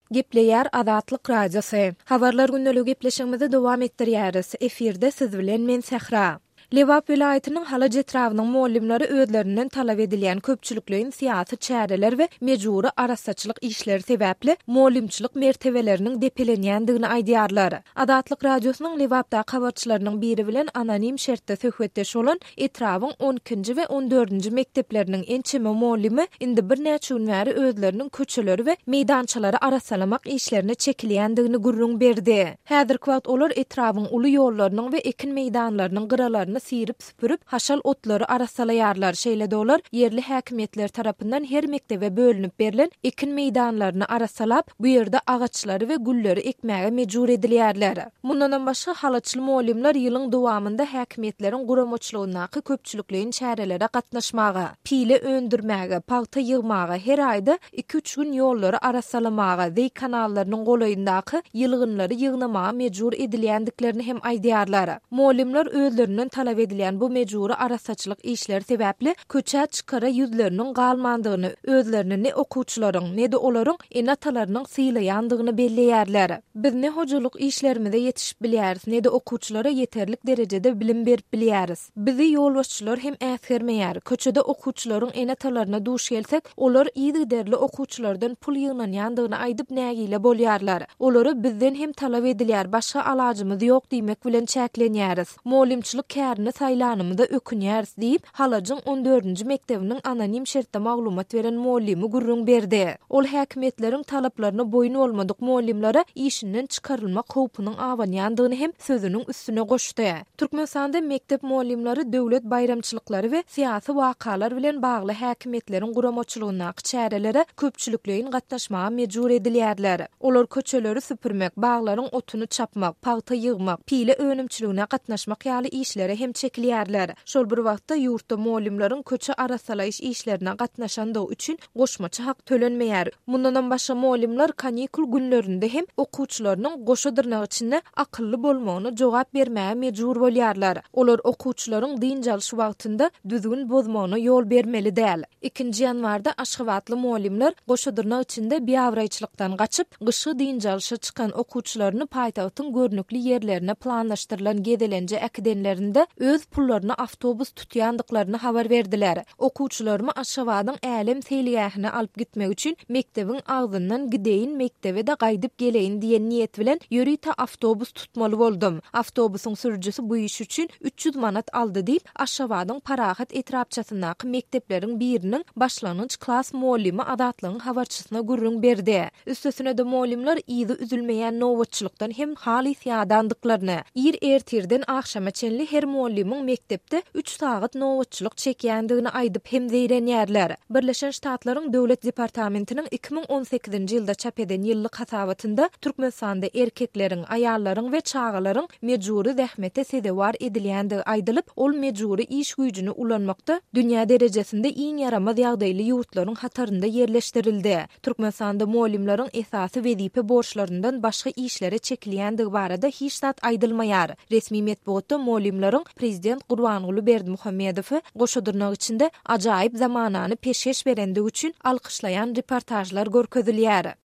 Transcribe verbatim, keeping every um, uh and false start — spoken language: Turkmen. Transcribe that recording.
Gepleýär Azatlyk radiosu. Habarlar gündälik gepleşigimizi dowam etdirýäris. Eferde siz bilen men Sehra. Lewap vilayatynyň hala jetrawynyň muallimleri özlerinden talap edilýän köpçülikliň syýasy çäreler we mejburi arasaçylyk işleri sebäpli muallimçilik mertebeleriniň depelenýändigini aýdýarlar. Azatlyk radiosynyň Lewapda habarçylarynyň biri bilen anonim şertde söhbetdeş bolan Etrawyň on ikinji we on dördünji mekdepleriniň ençeme muallimi indi bir näçe gün bäri özleriniň köçeleri we meýdançalary arasalamak işlerine çekilýändigini gurrun berdi. Häzirki wagt olar Etrawyň uly ýollarynyň we ekin meýdanlarynyň gyralarını sirip süpürüp haşal otlary arasalaýarlar. Şeýle dolar yerli häkimetler tarapyndan her mektebe bölünip berilen ekin meýdanlaryny arasalap bu ýerde agaçlary we gülleri ekmäge mejbur edilýärler. Mundan başga halaçyl muallimler ýylyň dowamında häkimetleriň guramoçlugynaky köpçülikliň çärelerine gatnaşmaga, pile öndürmäge, paýta ýygmaga, her aýda iki üç gün ýollary arasalamaga we kanallarynyň golaýyndaky ýylgynlary ýygnamaga mejbur edilýändiklerini hem aýdýarlar. Muallimler özlerinden talap edilýän bu mejburi arasaçylyk işleri sebäpli köçä çykara ýüzleriniň galmandygyny, özlerini ne okuwçylaryň ne de olaryň enatalarynyň sylaýandygyny belleýärler. Biz ne hojalyk işlerimize ýetişip bilýäris, ne de okuwçylara ýeterlik derejede bilim berip bilýäris. Bizi ýolbaşçylar hem äsgermeýär. Köçede okuwçylaryň enatalaryna duş gelsek, olar ýygy derli okuwçylardan pul ýygnanýandygyny aýdyp nägile bolýarlar. Olary bizden hem talap edilýär, başga alajymyz ýok diýmek bilen çäklenýäris. Muallimçilik kärine saýlanymyda ökünýäris diýip haladyň on dördünji mektebiniň anonim şertde maglumat beren muallimi gurrun berdi. Ol häkimetleriň talaplaryna boyun bolmadyk muallimlere işinden çykarylmak howpunyň awanýandygyny hem sözüniň üstüne goşdy. Türkmenistanda mektep muallimleri döwlet bayramçylyklary we syýasy wakalar bilen bagly häkimetleriň guramoçlugynaky çärelere köpçülikliň gatnaşmaga mejbur edilýärler. Olar köçeleri süpürmek, baglaryň otuny çapmak, paýta ýygmak, pile önümçiligine gatnaşmak ýaly işlere hem çekilýärler. Şol bir wagtda ýurtda muallimleriň köçe arasalaýyş işlerine gatnaşandygy üçin goşmaçy hak tölenmeýär. Mundan başga muallimler kanikul günlerinde hem okuwçylarynyň goşadyrnak içinde akylly bolmagyna jogap bermäge mejbur bolýarlar. Olar okuwçylaryň din jalyş wagtynda düzgün bozmagyna ýol bermeli däl. ikinji ýanwarda Aşgabatly muallimler goşadyrnak içinde biýawraýçylykdan gaçyp gyşy din jalysha çykan okuwçylaryny paýtagtyň görnükli ýerlerine planlaşdyrylan gedelenje äkidenlerinde öz pullaryny awtobus tutýandyklaryny habar berdiler. Okuwçylarmy Aşgabatyň älim seýliğine alyp gitmek üçin mektebiň agzyndan gideýin mektebe de gaýdyp geleýin diýen niýet bilen ýörüýte awtobus tutmaly boldum. Awtobusyň sürüjisi bu iş üçin üç ýüz manat aldy diýip Aşgabatyň Parahat etrapçasyndaky mektepleriň biriniň başlangyç klas muallimi Azatlygyň habarçysyna gurrun berdi. Üstesine de muallimler ýygy üzülmeýän nowatçylykdan hem haly ýadandyklaryny, ýer ertirden akşama çenli her muallimiň mektepde üç sagat nowatçylyk çekýändigini aýdyp hem zeýrenýärler. Birleşen Ştatlaryň Döwlet Departamentiniň iki bin on sekizinji ýylda çap eden ýyllyk hasabatynda Türkmenistanda erkekleriň, aýallaryň we çagalaryň mejburi zähmete sedewar edilýändigi aýdylyp, ol mejburi iş güýjüni ulanmakda dünýä derejesinde iň ýaramaz ýagdaýly ýurtlaryň hatarynda ýerleşdirildi. Türkmenistanda muallimleriň esasy wezipe borçlaryndan başga işlere çekilýändigi barada hiç zat aýdylmaýar. Resmi metbuatda muallimleriň Prezident Gurbanuly Berdimuhammedowy goşadyrnak içinde ajaýyp zamanany peşkeş berendigi üçin alkyşlaýan reportajlar görkezilýär.